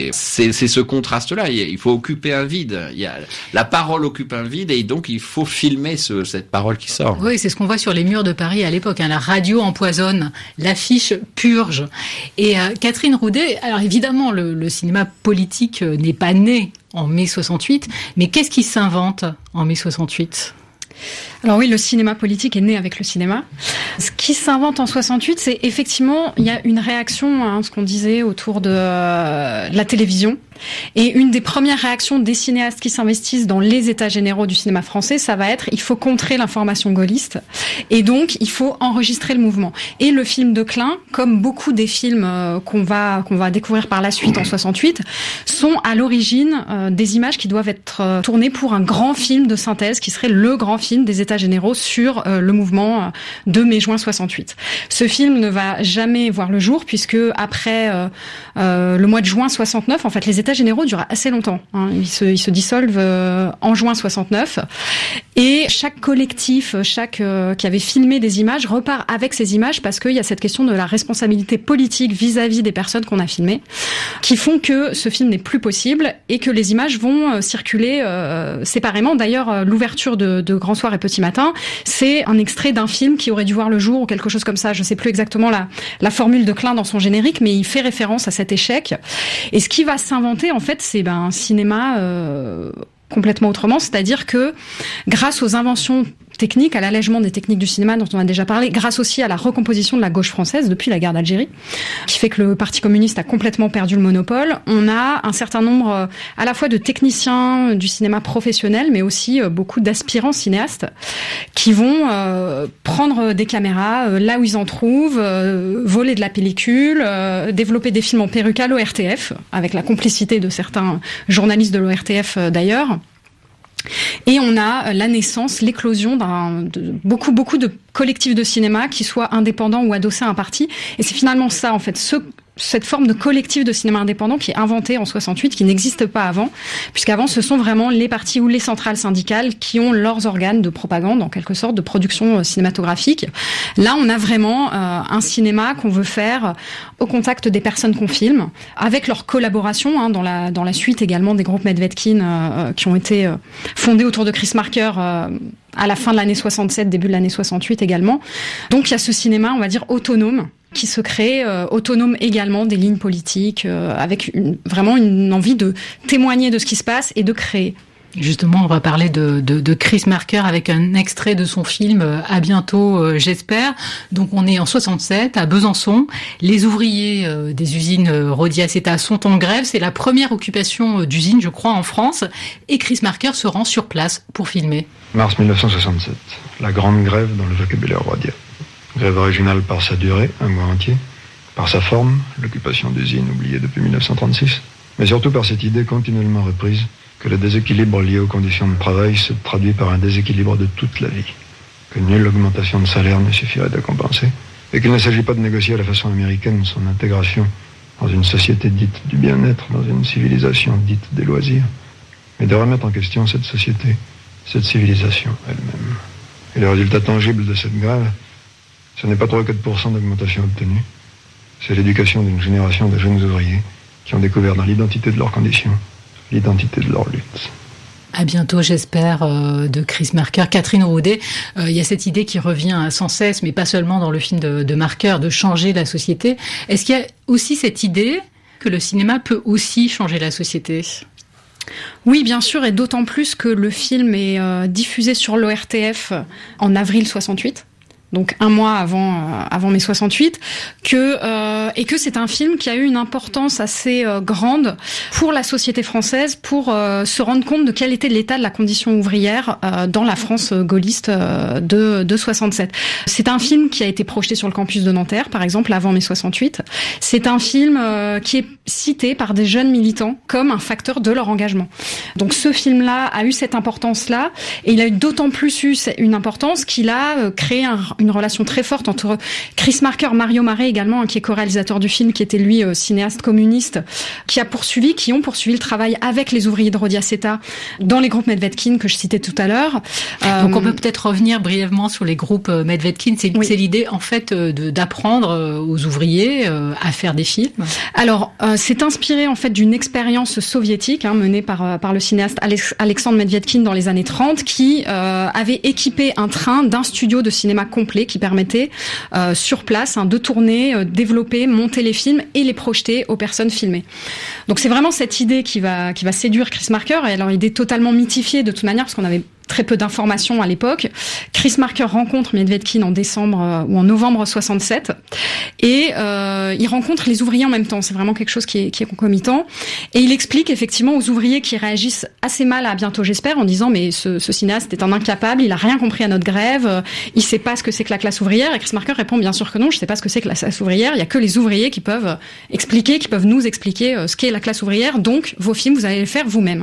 ce contraste-là. Il faut occuper un vide. La parole occupe un vide et donc il faut filmer cette parole qui sort. Oui, c'est ce qu'on voit sur les murs de Paris à l'époque. La radio empoisonne, l'affiche purge. Et Catherine Roudet, alors évidemment, le cinéma politique n'est pas né en mai 68, mais qu'est-ce qui s'invente en mai 68 ? Alors oui, le cinéma politique est né avec le cinéma. Ce qui s'invente en 68, c'est effectivement, il y a une réaction, ce qu'on disait autour de la télévision. Et une des premières réactions des cinéastes qui s'investissent dans les états généraux du cinéma français, ça va être, il faut contrer l'information gaulliste. Et donc, il faut enregistrer le mouvement. Et le film de Klein, comme beaucoup des films qu'on va découvrir par la suite en 68, sont à l'origine des images qui doivent être tournées pour un grand film de synthèse qui serait le grand film des états généraux sur le mouvement de mai-juin 68. Ce film ne va jamais voir le jour puisque après le mois de juin 69, en fait, les états généraux durent assez longtemps. Ils se dissolvent en juin 69 et chaque collectif, qui avait filmé des images repart avec ces images parce qu'il y a cette question de la responsabilité politique vis-à-vis des personnes qu'on a filmées qui font que ce film n'est plus possible et que les images vont circuler séparément. D'ailleurs, l'ouverture de Grand Soir et Petit Matin, c'est un extrait d'un film qui aurait dû voir le jour ou quelque chose comme ça. Je sais plus exactement la formule de Klein dans son générique, mais il fait référence à cet échec. Et ce qui va s'inventer, en fait, c'est un cinéma complètement autrement, c'est-à-dire que grâce aux inventions techniques, à l'allègement des techniques du cinéma dont on a déjà parlé, grâce aussi à la recomposition de la gauche française depuis la guerre d'Algérie, qui fait que le Parti communiste a complètement perdu le monopole. On a un certain nombre à la fois de techniciens du cinéma professionnel, mais aussi beaucoup d'aspirants cinéastes qui vont prendre des caméras là où ils en trouvent, voler de la pellicule, développer des films en perruque à l'ORTF, avec la complicité de certains journalistes de l'ORTF d'ailleurs. Et on a la naissance, l'éclosion de beaucoup de collectifs de cinéma, qui soient indépendants ou adossés à un parti. Et c'est finalement ça, en fait, cette forme de collectif de cinéma indépendant qui est inventée en 68, qui n'existe pas avant, puisqu'avant, ce sont vraiment les partis ou les centrales syndicales qui ont leurs organes de propagande, en quelque sorte, de production cinématographique. Là, on a vraiment un cinéma qu'on veut faire au contact des personnes qu'on filme, avec leur collaboration, dans la suite également des groupes Medvedkin qui ont été fondés autour de Chris Marker à la fin de l'année 67, début de l'année 68 également. Donc il y a ce cinéma, on va dire, autonome, qui se crée, autonome également des lignes politiques, avec vraiment une envie de témoigner de ce qui se passe et de créer. Justement, on va parler de Chris Marker avec un extrait de son film « À bientôt, j'espère ». Donc, on est en 67 à Besançon. Les ouvriers des usines Rhodia Aceta sont en grève. C'est la première occupation d'usine, je crois, en France. Et Chris Marker se rend sur place pour filmer. Mars 1967, la grande grève dans le vocabulaire Rhodia. Grève originale par sa durée, un mois entier, par sa forme, l'occupation d'usines oubliée depuis 1936, mais surtout par cette idée continuellement reprise que le déséquilibre lié aux conditions de travail se traduit par un déséquilibre de toute la vie, que nulle augmentation de salaire ne suffirait à compenser, et qu'il ne s'agit pas de négocier à la façon américaine son intégration dans une société dite du bien-être, dans une civilisation dite des loisirs, mais de remettre en question cette société, cette civilisation elle-même. Et le résultat tangible de cette grève, ce n'est pas 3 ou 4% d'augmentation obtenue, c'est l'éducation d'une génération de jeunes ouvriers qui ont découvert dans l'identité de leurs conditions l'identité de leur lutte. À bientôt, j'espère, de Chris Marker. Catherine Roudet, il y a cette idée qui revient sans cesse, mais pas seulement dans le film de Marker, de changer la société. Est-ce qu'il y a aussi cette idée que le cinéma peut aussi changer la société ? Oui, bien sûr, et d'autant plus que le film est diffusé sur l'ORTF en avril 68. Donc un mois avant mai 68, et que c'est un film qui a eu une importance assez grande pour la société française, pour se rendre compte de quel était l'état de la condition ouvrière dans la France gaulliste de 67. C'est un film qui a été projeté sur le campus de Nanterre, par exemple, avant mai 68. C'est un film qui est cité par des jeunes militants comme un facteur de leur engagement. Donc ce film-là a eu cette importance-là, et il a eu d'autant plus eu une importance qu'il a créé une relation très forte entre Chris Marker, Mario Marais également, qui est co-réalisateur du film, qui était lui cinéaste communiste, qui ont poursuivi le travail avec les ouvriers de Rhodia Aceta dans les groupes Medvedkin que je citais tout à l'heure. Donc on peut peut-être revenir brièvement sur les groupes Medvedkin. C'est l'idée en fait d'apprendre aux ouvriers à faire des films. Alors c'est inspiré en fait d'une expérience soviétique menée par le cinéaste Alexandre Medvedkin dans les années 30, qui avait équipé un train d'un studio de cinéma complet qui permettait sur place de tourner, développer, monter les films et les projeter aux personnes filmées. Donc c'est vraiment cette idée qui va séduire Chris Marker, et alors idée totalement mythifiée de toute manière parce qu'on avait très peu d'informations à l'époque. Chris Marker rencontre Medvedkin en décembre ou en novembre 67 et il rencontre les ouvriers en même temps. C'est vraiment quelque chose qui est concomitant, et il explique effectivement aux ouvriers qui réagissent assez mal à bientôt j'espère en disant mais ce cinéaste est un incapable, il a rien compris à notre grève, il sait pas ce que c'est que la classe ouvrière. Et Chris Marker répond bien sûr que non, je sais pas ce que c'est que la classe ouvrière, il y a que les ouvriers qui peuvent nous expliquer ce qu'est la classe ouvrière, donc vos films vous allez les faire vous-même.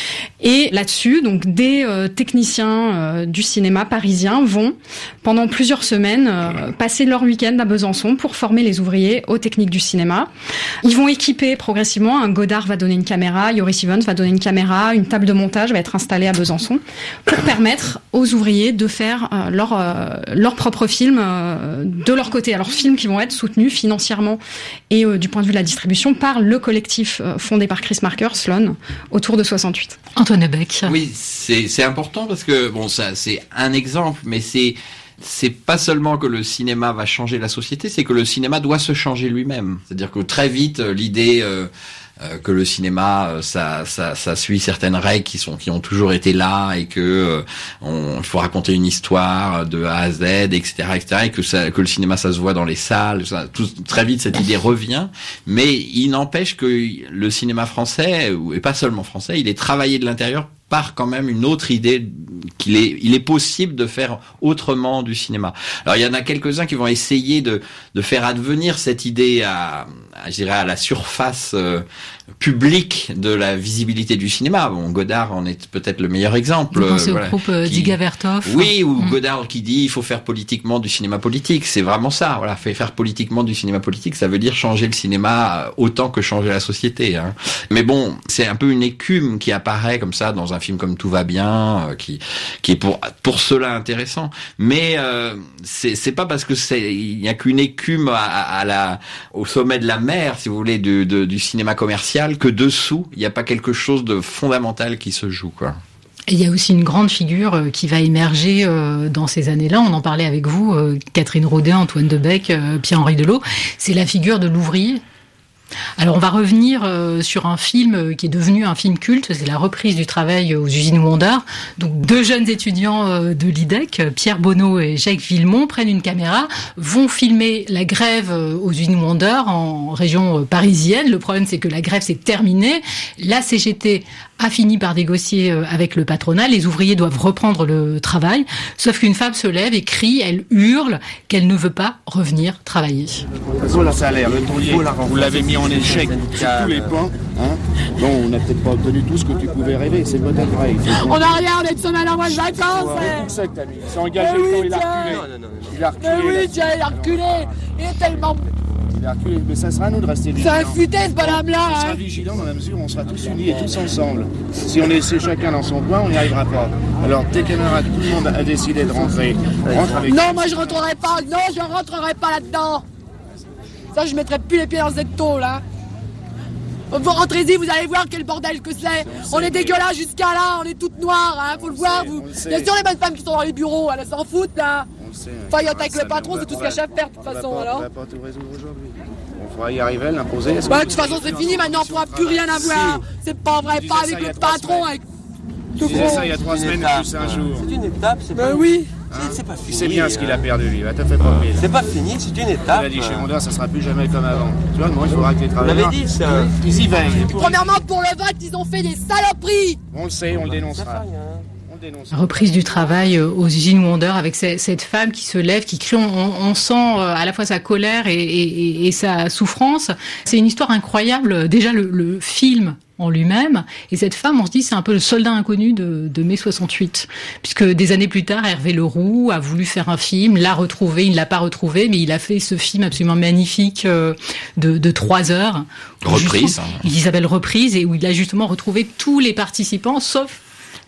Et là-dessus, donc des techniciens du cinéma parisien vont, pendant plusieurs semaines, passer leur week-end à Besançon pour former les ouvriers aux techniques du cinéma. Ils vont équiper progressivement, un Godard va donner une caméra, Joris Ivens va donner une caméra, une table de montage va être installée à Besançon pour permettre aux ouvriers de faire leur propre film de leur côté. Alors films qui vont être soutenus financièrement et du point de vue de la distribution par le collectif fondé par Chris Marker, Sloan, autour de 68. Antoine Ebeck. Oui, c'est important parce que bon, ça c'est un exemple, mais c'est pas seulement que le cinéma va changer la société, c'est que le cinéma doit se changer lui-même. C'est-à-dire que très vite l'idée que le cinéma ça suit certaines règles qui ont toujours été là et que il faut raconter une histoire de A à Z, etc., et que le cinéma ça se voit dans les salles. Très vite cette idée revient, mais il n'empêche que le cinéma français, et pas seulement français, il est travaillé de l'intérieur par quand même une autre idée il est possible de faire autrement du cinéma. Alors il y en a quelques-uns qui vont essayer de faire advenir cette idée à la surface publique de la visibilité du cinéma. Bon, Godard en est peut-être le meilleur exemple. Vous pensez au groupe d'Iga Vertov. Oui, ou Godard qui dit il faut faire politiquement du cinéma politique. C'est vraiment ça. Voilà, faire politiquement du cinéma politique, ça veut dire changer le cinéma autant que changer la société. Hein. Mais bon, c'est un peu une écume qui apparaît comme ça dans un film comme Tout va bien, qui est pour cela intéressant. Mais c'est pas parce que il y a qu'une écume au sommet de la mer, si vous voulez, du cinéma commercial, que dessous il n'y a pas quelque chose de fondamental qui se joue, quoi. Et il y a aussi une grande figure qui va émerger dans ces années-là. On en parlait avec vous, Catherine Rodet, Antoine Debec, Pierre-Henri Delot. C'est la figure de l'ouvrier. Alors on va revenir sur un film qui est devenu un film culte, c'est la reprise du travail aux usines Wonder. Donc 2 jeunes étudiants de l'IDEC, Pierre Bonneau et Jacques Villemont, prennent une caméra, vont filmer la grève aux usines Wonder en région parisienne. Le problème c'est que la grève s'est terminée, la CGT a fini par négocier avec le patronat, les ouvriers doivent reprendre le travail, sauf qu'une femme se lève et crie, elle hurle qu'elle ne veut pas revenir travailler. Le salaire, le taulier, vous l'avez mis en échec sur tous les points. Hein. Bon, on n'a peut-être pas obtenu tout ce que tu pouvais rêver, c'est peut-être vrai. On n'a rien, on est de semaine à mois de vacances. C'est que t'as mis. Il s'est engagé le temps, il a reculé. Il a reculé. Mais oui, tiens, il a reculé. Il est tellement... Il a reculé, mais ça sera à nous de rester vigilants. C'est un futé, ce bonhomme-là. On sera vigilants dans la mesure où on sera tous unis et tous ensemble. Si on laissait chacun dans son coin, on n'y arrivera pas. Alors, tes camarades, tout le monde a décidé de rentrer. Rentre avec non, moi je rentrerai pas. Non, je rentrerai pas là-dedans. Ça, je mettrai plus les pieds dans cette tôle, là. Vous rentrez-y, vous allez voir quel bordel que c'est. On est dégueulasse jusqu'à là, on est toutes noires, hein, faut le voir, vous. Bien sûr, les bonnes femmes qui sont dans les bureaux, elles s'en foutent, là. Faillotte avec le patron, c'est tout ce qu'elle a à faire, de toute façon, alors. On va pas tout résoudre aujourd'hui. On fera y arriver, l'imposer. Bah, de toute façon, c'est fini, maintenant, on pourra plus rien avoir. C'est pas vrai, pas avec le patron, avec... Tu disais ça il y a 3 semaines, plus un jour. C'est une étape, c'est pas... oui. C'est pas fini. Tu sais bien ce qu'il a perdu, lui. T'as fait pas pire. C'est pas fini, c'est une étape. Il a dit chez Wonder, ça sera plus jamais comme avant. Tu vois, moi, il faudra que les travailleurs... Vous l'avez dit, ça. Ils y veillent. Premièrement, pour le vote, ils ont fait des saloperies. On le sait, on le dénoncera. Reprise du travail aux usines Wonder avec cette femme qui se lève, qui crie. On sent à la fois sa colère et sa souffrance. C'est une histoire incroyable. Déjà, le film en lui-même. Et cette femme, on se dit, c'est un peu le soldat inconnu de mai 68. Puisque des années plus tard, Hervé Leroux a voulu faire un film, l'a retrouvé, il ne l'a pas retrouvé, mais il a fait ce film absolument magnifique de 3 heures. Reprise. Il s'appelle Reprise, et où il a justement retrouvé tous les participants, sauf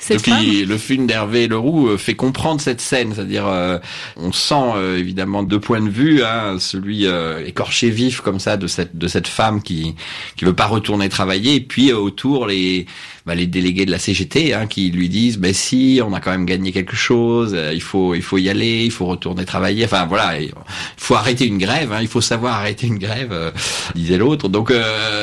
le film d'Hervé Leroux fait comprendre cette scène, c'est-à-dire on sent évidemment 2 points de vue, hein, celui écorché vif comme ça de cette femme qui veut pas retourner travailler, et puis autour les délégués de la CGT, hein, qui lui disent si on a quand même gagné quelque chose, il faut y aller, il faut retourner travailler, enfin voilà, il faut arrêter une grève, hein, il faut savoir arrêter une grève, disait l'autre. Donc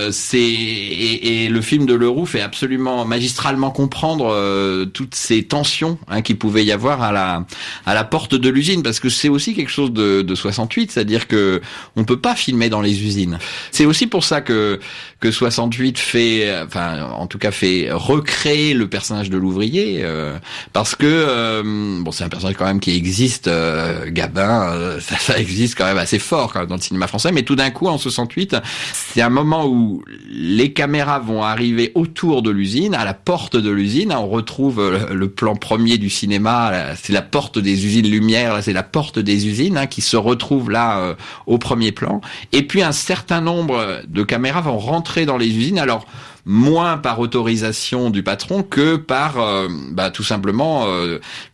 et le film de Leroux fait absolument magistralement comprendre toutes ces tensions, hein, qu'il pouvait y avoir à la porte de l'usine, parce que c'est aussi quelque chose de 68, c'est-à-dire que on peut pas filmer dans les usines. C'est aussi pour ça que 68 fait recréer le personnage de l'ouvrier, parce que c'est un personnage quand même qui existe, Gabin, ça existe quand même assez fort quand même dans le cinéma français, mais tout d'un coup en 68, c'est un moment où les caméras vont arriver autour de l'usine, à la porte de l'usine, on retrouve le plan premier du cinéma, là, c'est la porte des usines Lumière, là, c'est la porte des usines, hein, qui se retrouve là au premier plan, et puis un certain nombre de caméras vont rentrer dans les usines, alors moins par autorisation du patron que par tout simplement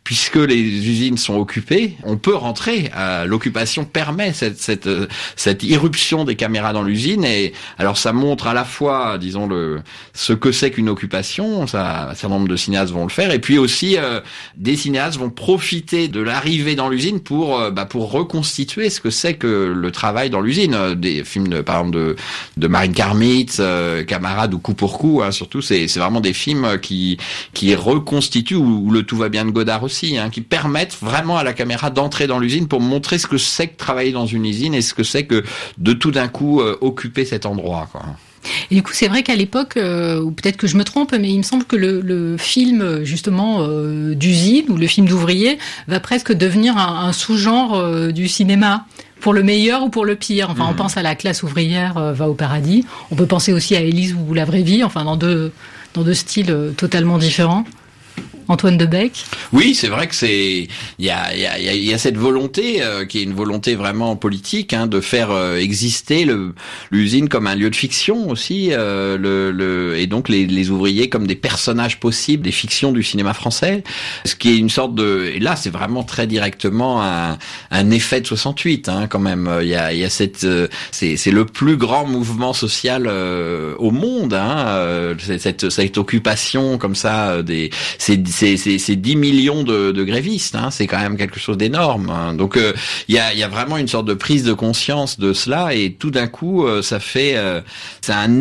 puisque les usines sont occupées, on peut rentrer. L'occupation permet cette irruption des caméras dans l'usine, et alors ça montre à la fois, disons, ce que c'est qu'une occupation. Ça, un certain nombre de cinéastes vont le faire, et puis aussi des cinéastes vont profiter de l'arrivée dans l'usine pour reconstituer ce que c'est que le travail dans l'usine. Des films par exemple de Marine Karmitz, Camarades ou Coup pour coup, hein, surtout c'est vraiment des films qui reconstituent, ou Le Tout va bien de Godard aussi, hein, qui permettent vraiment à la caméra d'entrer dans l'usine pour montrer ce que c'est que travailler dans une usine et ce que c'est que de tout d'un coup occuper cet endroit, quoi. Et du coup, c'est vrai qu'à l'époque, ou peut-être que je me trompe, mais il me semble que le film justement d'usine ou le film d'ouvrier va presque devenir un sous-genre du cinéma. Pour le meilleur ou pour le pire. Enfin, on pense à La Classe ouvrière va au paradis. On peut penser aussi à Élise ou La vraie vie. Enfin, dans deux styles totalement différents. Antoine Debec. Oui, c'est vrai que il y a cette volonté qui est une volonté vraiment politique, hein, de faire exister l'usine comme un lieu de fiction aussi, et donc les ouvriers comme des personnages possibles, des fictions du cinéma français, ce qui est une sorte et là c'est vraiment très directement un effet de 68, hein, quand même. Il y a cette c'est le plus grand mouvement social au monde, hein, cette occupation comme ça c'est 10 millions de grévistes, hein, c'est quand même quelque chose d'énorme, hein. Donc il y a vraiment une sorte de prise de conscience de cela, et tout d'un coup ça fait c'est un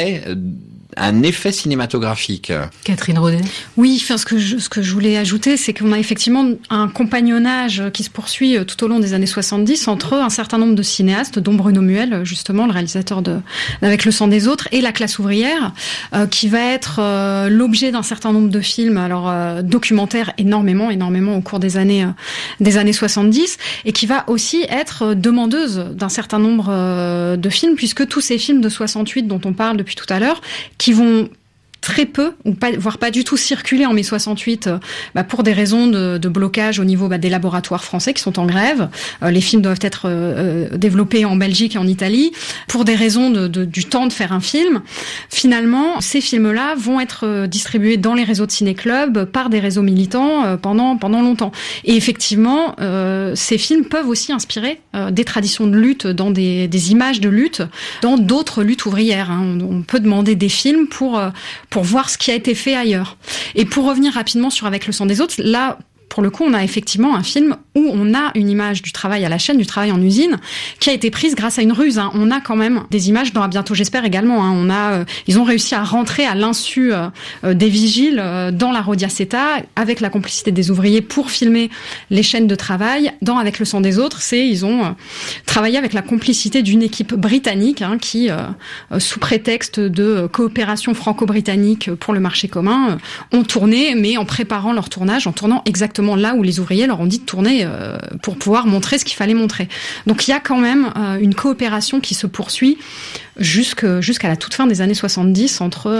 effet cinématographique. Catherine Rodet. Oui, enfin ce que je voulais ajouter, c'est qu'on a effectivement un compagnonnage qui se poursuit tout au long des années 70 entre un certain nombre de cinéastes, dont Bruno Muel, justement, le réalisateur d'Avec le sang des autres, et La Classe ouvrière, qui va être l'objet d'un certain nombre de films, alors documentaires énormément au cours des années 70, et qui va aussi être demandeuse d'un certain nombre de films, puisque tous ces films de 68 dont on parle depuis tout à l'heure, qui vont très peu, ou pas, voire pas du tout circuler en mai 68, pour des raisons de blocage au niveau des laboratoires français qui sont en grève. Les films doivent être développés en Belgique et en Italie. Pour des raisons du temps de faire un film, finalement, ces films-là vont être distribués dans les réseaux de ciné-clubs par des réseaux militants pendant longtemps. Et effectivement, ces films peuvent aussi inspirer des traditions de lutte, dans des images de lutte, dans d'autres luttes ouvrières, hein. On peut demander des films pour voir ce qui a été fait ailleurs. Et pour revenir rapidement sur Avec le sang des autres, là, pour le coup, on a effectivement un film où on a une image du travail à la chaîne, du travail en usine, qui a été prise grâce à une ruse, hein. On a quand même des images dans À bientôt j'espère également, hein. Ils ont réussi à rentrer à l'insu des vigiles dans la Rodiaceta, avec la complicité des ouvriers, pour filmer les chaînes de travail. Dans Avec le sang des autres, ils ont travaillé avec la complicité d'une équipe britannique, hein, qui, sous prétexte de coopération franco-britannique pour le marché commun, ont tourné, mais en préparant leur tournage, en tournant exactement là où les ouvriers leur ont dit de tourner pour pouvoir montrer ce qu'il fallait montrer. Donc il y a quand même une coopération qui se poursuit jusqu'à la toute fin des années 70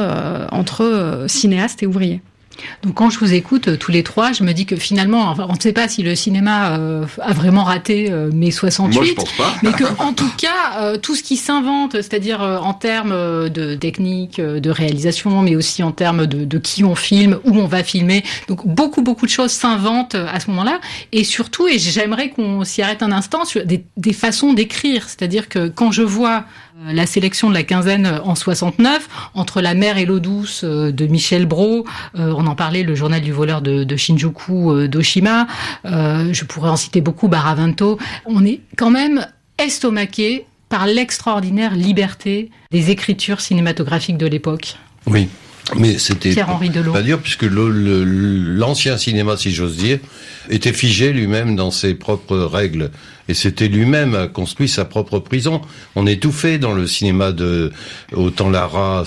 entre cinéastes et ouvriers. Donc quand je vous écoute tous les trois, je me dis que finalement, on ne sait pas si le cinéma a vraiment raté mai 68. Moi, je pense pas. Mais que en tout cas, tout ce qui s'invente, c'est-à-dire en termes de technique, de réalisation, mais aussi en termes de qui on filme, où on va filmer. Donc beaucoup de choses s'inventent à ce moment-là. Et surtout, et j'aimerais qu'on s'y arrête un instant, sur des façons d'écrire. C'est-à-dire que quand je vois la sélection de la quinzaine en 69, entre La mer et l'eau douce de Michel Brault, on en parlait, le journal du voleur de Shinjuku d'Oshima, je pourrais en citer beaucoup, Baravento, on est quand même estomaqué par l'extraordinaire liberté des écritures cinématographiques de l'époque. Oui, mais c'était Pierre-Henri Delot. Pas dire, puisque l'ancien cinéma, si j'ose dire, était figé lui-même dans ses propres règles. Et c'était lui-même a construit sa propre prison. On étouffait dans le cinéma de autant Lara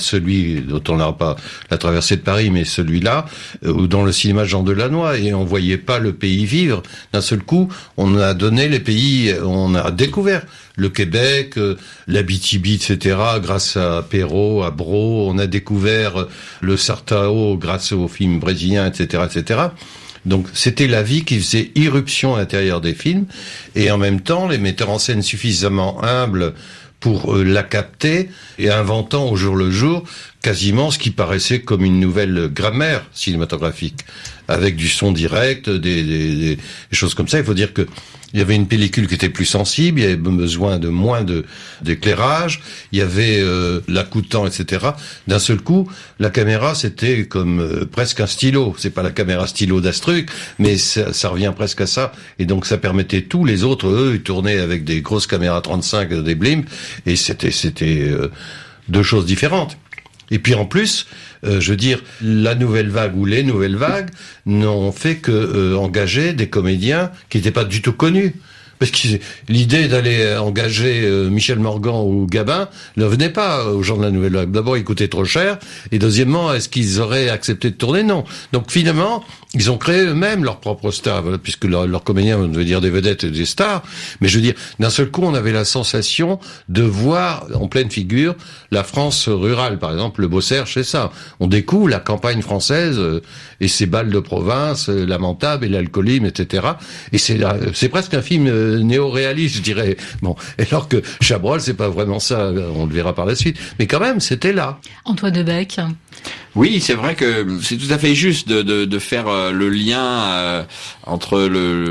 pas La Traversée de Paris, mais celui-là, ou dans le cinéma Jean Delannoy, et on voyait pas le pays vivre. D'un seul coup, on a donné les pays, on a découvert le Québec, l'Abitibi, etc. Grâce à Perrault, à Brault, on a découvert le Sartao grâce aux films brésiliens, etc., etc. Donc c'était la vie qui faisait irruption à l'intérieur des films, et en même temps les metteurs en scène suffisamment humbles pour la capter, et inventant au jour le jour quasiment ce qui paraissait comme une nouvelle grammaire cinématographique, avec du son direct, des choses comme ça. Il faut dire que il y avait une pellicule qui était plus sensible, il y avait besoin de moins d'éclairage, il y avait l'accoutant, etc. D'un seul coup, la caméra, c'était comme presque un stylo. C'est pas la caméra stylo d'Astruc, mais ça revient presque à ça. Et donc ça permettait tous les autres, eux, ils tournaient avec des grosses caméras 35, des blimps, et c'était deux choses différentes. Et puis en plus, je veux dire, la nouvelle vague ou les nouvelles vagues n'ont fait que engager des comédiens qui n'étaient pas du tout connus. Parce que l'idée d'aller engager Michel Morgan ou Gabin ne venait pas aux gens de la nouvelle vague. D'abord, ils coûtaient trop cher, et deuxièmement, est-ce qu'ils auraient accepté de tourner? Non. Donc finalement, ils ont créé eux-mêmes leurs propres stars, puisque leurs comédiens veut dire des vedettes et des stars. Mais je veux dire, d'un seul coup, on avait la sensation de voir en pleine figure la France rurale. Par exemple, le Beau-Serge, c'est ça. On découvre la campagne française et ses balles de province lamentables et l'alcoolisme, etc. Et c'est presque un film néo-réaliste, je dirais. Bon, alors que Chabrol, c'est pas vraiment ça. On le verra par la suite. Mais quand même, c'était là. Antoine Debec. Oui, c'est vrai que c'est tout à fait juste de faire le lien entre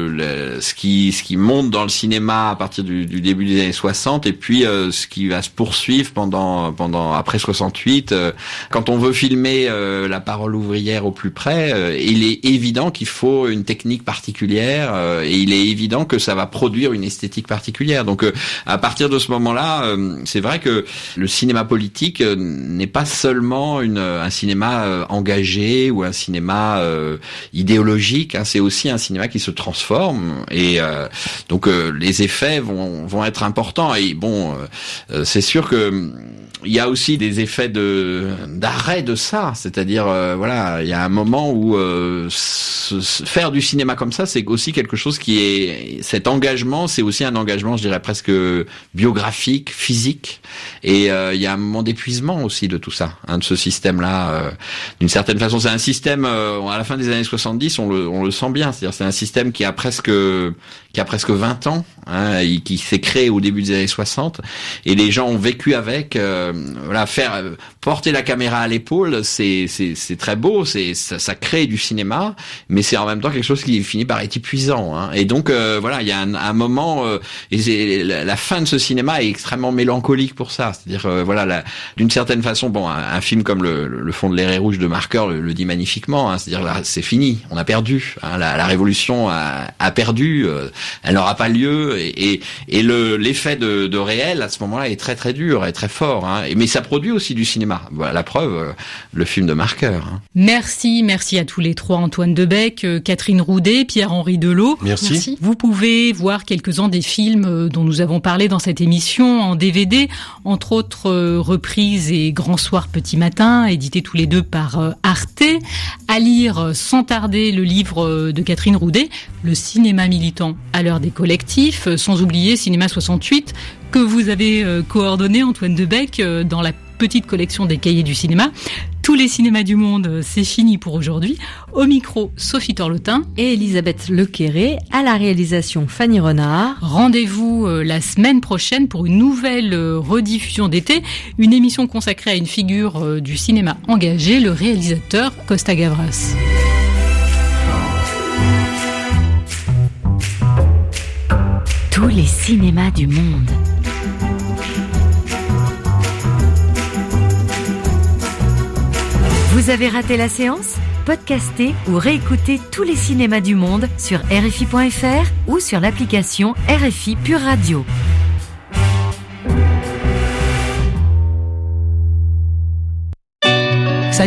ce qui monte dans le cinéma à partir du début des années 60 et puis ce qui va se poursuivre pendant après 68. Quand on veut filmer la parole ouvrière au plus près, il est évident qu'il faut une technique particulière et il est évident que ça va produire une esthétique particulière. Donc à partir de ce moment-là, c'est vrai que le cinéma politique n'est pas seulement un cinéma engagé ou un cinéma idéologique, hein, c'est aussi un cinéma qui se transforme et donc les effets vont être importants et bon c'est sûr que il y a aussi des effets d'arrêt de ça, c'est-à-dire voilà, il y a un moment où faire du cinéma comme ça, c'est aussi quelque chose qui est cet engagement, c'est aussi un engagement, je dirais presque biographique, physique, et il y a un moment d'épuisement aussi de tout ça, hein, de ce système-là. D'une certaine façon, c'est un système à la fin des années 70, on le sent bien, c'est-à-dire c'est un système qui a presque 20 ans, hein, et qui s'est créé au début des années 60, et les gens ont vécu avec. Voilà, porter la caméra à l'épaule, c'est très beau, ça crée du cinéma, mais c'est en même temps quelque chose qui finit par être épuisant, hein. Et donc voilà, il y a un moment et la fin de ce cinéma est extrêmement mélancolique pour ça, c'est-à-dire voilà, d'une certaine façon, bon, un film comme le Fond de l'air est rouge de Marker le dit magnifiquement, hein, c'est-à-dire là, c'est fini, on a perdu, hein, la révolution a perdu, elle n'aura pas lieu, et l'effet de réel à ce moment-là est très très dur et très fort, hein. Mais ça produit aussi du cinéma. Voilà, la preuve, le film de Marker. Hein. Merci à tous les trois, Antoine Debec, Catherine Roudet, Pierre-Henri Delot. Merci. Vous pouvez voir quelques-uns des films dont nous avons parlé dans cette émission en DVD, entre autres Reprises et Grand Soir Petit Matin, édités tous les deux par Arte. À lire sans tarder le livre de Catherine Roudet, Le cinéma militant à l'heure des collectifs, sans oublier Cinéma 68, que vous avez coordonné, Antoine Debec, dans la petite collection des cahiers du cinéma. Tous les cinémas du monde, c'est fini pour aujourd'hui. Au micro, Sophie Torlotin et Elisabeth Lequéré, à la réalisation Fanny Renard. Rendez-vous la semaine prochaine pour une nouvelle rediffusion d'été, une émission consacrée à une figure du cinéma engagé, le réalisateur Costa Gavras. Tous les cinémas du monde. Vous avez raté la séance ? Podcastez ou réécoutez tous les cinémas du monde sur RFI.fr ou sur l'application RFI Pure Radio.